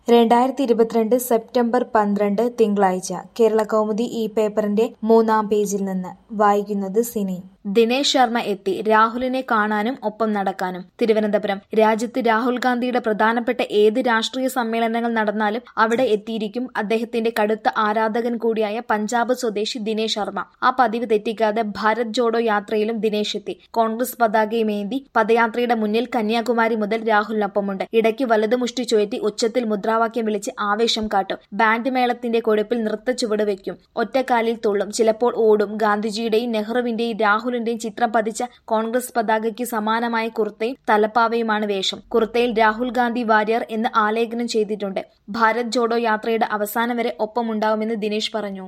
2022 September 12 തിങ്കളാഴ്ച കേരളകൗമുദി ഈ പേപ്പറിന്റെ 3-ാം പേജിൽ നിന്ന് വായിക്കുന്നത് സിനി. ദിനേശ് ശർമ്മ എത്തി രാഹുലിനെ കാണാനും ഒപ്പം നടക്കാനും. തിരുവനന്തപുരം. രാജ്യത്ത് രാഹുൽ ഗാന്ധിയുടെ പ്രധാനപ്പെട്ട ഏത് രാഷ്ട്രീയ സമ്മേളനങ്ങൾ നടന്നാലും അവിടെ എത്തിയിരിക്കും അദ്ദേഹത്തിന്റെ കടുത്ത ആരാധകൻ കൂടിയായ പഞ്ചാബ് സ്വദേശി ദിനേശ് ശർമ്മ. ആ പതിവ് തെറ്റിക്കാതെ ഭാരത് ജോഡോ യാത്രയിലും ദിനേശ് എത്തി. കോൺഗ്രസ് പതാകയുമേന്തി പദയാത്രയുടെ മുന്നിൽ കന്യാകുമാരി മുതൽ രാഹുലിനൊപ്പമുണ്ട്. ഇടയ്ക്ക് വലതുമുഷ്ടി ചുഴറ്റി ഉച്ചത്തിൽ മുദ്രാവാക്യം വിളിച്ച് ആവേശം കാട്ടും. ബാൻഡ് മേളത്തിന്റെ കൊഴുപ്പിൽ നൃത്ത ചുവട് വയ്ക്കും. ഒറ്റക്കാലിൽ തുള്ളും. ചിലപ്പോൾ ഓടും. ഗാന്ധിജിയുടെയും നെഹ്റുവിന്റെയും രാഹുലിന്റെയും ചിത്രം പതിച്ച കോൺഗ്രസ് പതാകയ്ക്ക് സമാനമായ കുർത്തയും തലപ്പാവയുമാണ് വേഷം. കുർത്തയിൽ രാഹുൽ ഗാന്ധി വാര്യർ എന്ന് ആലേഖനം ചെയ്തിട്ടുണ്ട്. ഭാരത് ജോഡോ യാത്രയുടെ അവസാനം വരെ ഒപ്പമുണ്ടാവുമെന്ന് ദിനേശ് പറഞ്ഞു.